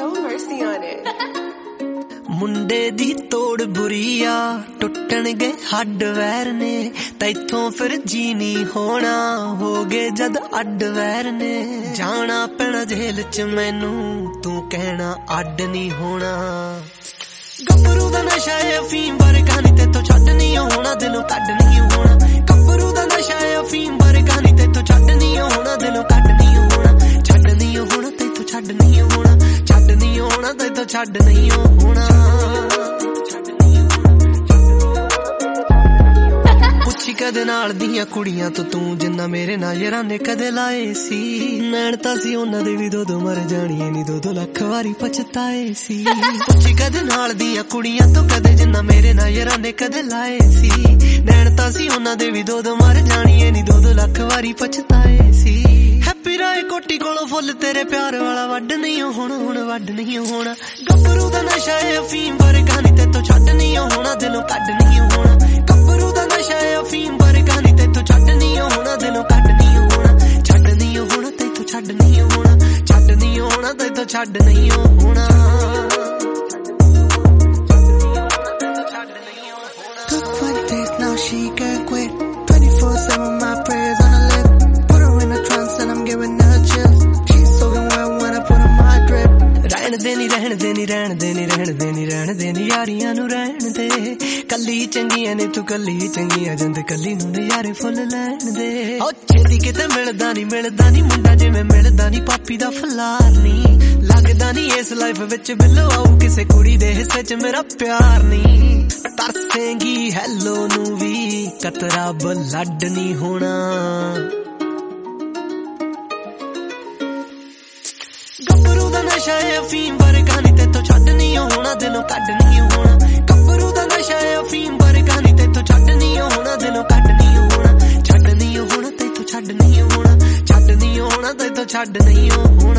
Show mercy on it. ਮੁੰਡੇ ਦੀ ਤੋੜ ਬੁਰੀ ਆ ਟੁੱਟਣਗੇ ਹੱਡ ਵੈਰ ਨੇ ਤੈਥੋਂ ਫਿਰ ਜੀ ਨਹੀਂ ਹੋਣਾ ਹੋ ਗਏ ਜਦ ਅੱਡ ਵੈਰ ਨੇ ਜਾਣਾ ਪੈਣਾ ਜੇਲ੍ਹ ਚ ਮੈਨੂੰ ਤੂੰ ਕਹਿਣਾ ਅੱਡ ਨਹੀਂ ਹੋਣਾ ਗੱਭਰੂ ਦਾ ਨਸ਼ਾ ਏ ਅਫੀਮ ਵਰਗਾ ਨੀ ਤੇਥੋਂ ਛੱਡ ਨਹੀਂ ਹੋਣਾ ਦਿਲੋਂ ਕੱਢ ਨਹੀਂ ਹੋਣਾ ਗੱਭਰੂ ਦਾ ਨਸ਼ਾ ਏ ਅਫੀਮ ਵਰਗਾ ਨੀ ਤੇਥੋਂ ਛੱਡ ਨਹੀਂ ਹੋਣਾ ਦਿਲੋਂ ਕੱਢ ਨਹੀਂ ਹੋਣਾ ਛੱਡ ਨਹੀਂ ਹੋਣਾ ਤੇਥੋਂ ਛੱਡ ਨਹੀਂ ਹੋਣਾ ਛੱਡ ਨਹੀਂ ਹੋਣਾ ਤੇਥੋਂ ਛੱਡ ਨਹੀਂ ਹੋਣਾ ਪੁੱਛੀ ਕਦੇ ਨਾਲ ਦੀਆਂ ਕੁੜੀਆਂ ਤੋਂ ਤੂੰ ਜਿੰਨਾ ਮੇਰੇ ਨਾਲ ਯਾਰਾਂ ਨੇ ਕਦੇ ਲਾਏ ਸੀ ਨੈਣ ਤਾਂ ਸੀ ਉਹਨਾਂ ਦੇ ਵੀ ਦੋ ਮਰ ਜਾਣੀਏ ਨੀ 2 ਲੱਖ ਵਾਰੀ ਪਛਤਾਏ ਸੀ ਪੁੱਛੀ ਕਦੇ ਨਾਲ ਦੀਆਂ ਕੁੜੀਆਂ ਤੋਂ ਕਦੇ ਜਿੰਨਾ ਮੇਰੇ ਨਾਲ ਯਾਰਾਂ ਨੇ ਕਦੇ ਲਾਏ ਸੀ ਨੈਣ ਤਾਂ ਸੀ ਉਹਨਾਂ ਦੇ ਵੀ ਦੋ ਮਰ ਜਾਣੀਏ ਨੀ 2 ਲੱਖ ਵਾਰੀ ਪਛਤਾਏ ਸੀ ਹੈਪੀ ਰਾਏ ਕੋਟੀ ਕੋਲੋਂ ਫੁੱਲ ਤੇਰੇ ਪਿਆਰ ਵਾਲਾ ਵੱਡ ਨਹੀਂ ਹੋਣਾ ਹੁਣ ਵੱਡ ਨਹੀਂ ਹੋਣਾ ਗੱਭਰੂ ਦਾ ਨਸ਼ਾ ਏ ਅਫੀਮ ਵਰਗਾ ਨੀ ਤੇਥੋਂ ਛੱਡ ਨਹੀਂ ਹੋਣਾ ਦਿਲੋਂ ਕੱਢ ਨਹੀਂ ਹੋਣਾ ਗੱਭਰੂ ਦਾ ਨਸ਼ਾ ਏ ਅਫੀਮ ਵਰਗਾ ਨੀ ਤੇਥੋਂ ਛੱਡ ਨਹੀਂ ਹੋਣਾ ਦਿਲੋਂ ਕੱਢ ਨਹੀਂ ਹੋਣਾ ਛੱਡ ਨਹੀਂ ਹੋਣਾ ਤੇਥੋਂ ਛੱਡ ਨਹੀਂ ਹੋਣਾ ਛੱਡ ਨਹੀਂ ਹੋਣਾ ਤੇਥੋਂ ਛੱਡ ਨਹੀਂ ਹੋਣਾ Took 20 days, now she can't quit 24/7 my prayers on her lip put her in a trance and I'm giving her chills she's soaking wet when I put on my drip ਰਹਿਣ ਦੇ ਨੀ ਰਹਿਣ ਦੇ ਨੀ ਰਹਿਣ ਦੇ ਨੀ ਰਹਿਣ ਦੇ ਨੀ ਰਹਿਣ ਦੇ ਨੀ ਯਾਰੀਆਂ ਨੂੰ ਰਹਿਣ ਦੇ ਕੱਲੀ ਚੰਗੀਆਂ ਨੇ ਤੂੰ ਕੱਲੀ ਚੰਗੀਆਂ ਜਿੰਦ ਕੱਲੀ ਨੂੰ ਨਜ਼ਾਰੇ ਫੁੱਲ ਲੈਣ ਦੇ ਓ ਛੇਤੀ ਕਿਤੇ ਮਿਲਦਾ ਨੀ ਮੁੰਡਾ ਜਿਵੇਂ ਮਿਲਦਾ ਨੀ ਪਾਪੀ ਦਾ ਫਲਾਰ ਨੀ ਲੱਗਦਾ ਨੀ ਇਸ ਲਾਈਫ ਵਿੱਚ ਬਿੱਲੋ ਆਊ ਕਿਸੇ ਕੁੜੀ ਦੇ ਹਿੱਸੇ ਚ ਮੇਰਾ ਪਿਆਰ ਨੀ ਤਰਸੇਂਗੀ ਹੈਲੋ ਨੂੰ ਵੀ ਕਤਰਾ ਬਲੱਡ ਨੀ ਹੋਣਾ ਗੱਭਰੂ ਦਾ ਨਸ਼ਾ ਏ ਅਫੀਮ ਵਰਗਾ ਨੀ ਤੇਥੋਂ ਛੱਡ ਨਹੀਂ ਹੋਣਾ ਦਿਲੋਂ ਕੱਢ ਨਹੀਂ ਹੋਣਾ ਗੱਭਰੂ ਦਾ ਨਸ਼ਾ ਏ ਅਫੀਮ ਵਰਗਾ ਨੀ ਤੇਥੋਂ ਛੱਡ ਨਹੀਂ ਹੋਣਾ ਦਿਲੋਂ ਕੱਢ ਨਹੀਂ ਹੋਣਾ ਛੱਡ ਨਹੀਂ ਹੋਣਾ ਤੇਥੋਂ ਛੱਡ ਨਹੀਂ ਹੋਣਾ ਛੱਡ ਨਹੀਂ ਹੋਣਾ ਤੇਥੋਂ ਛੱਡ ਨਹੀਂ ਹੋਣਾ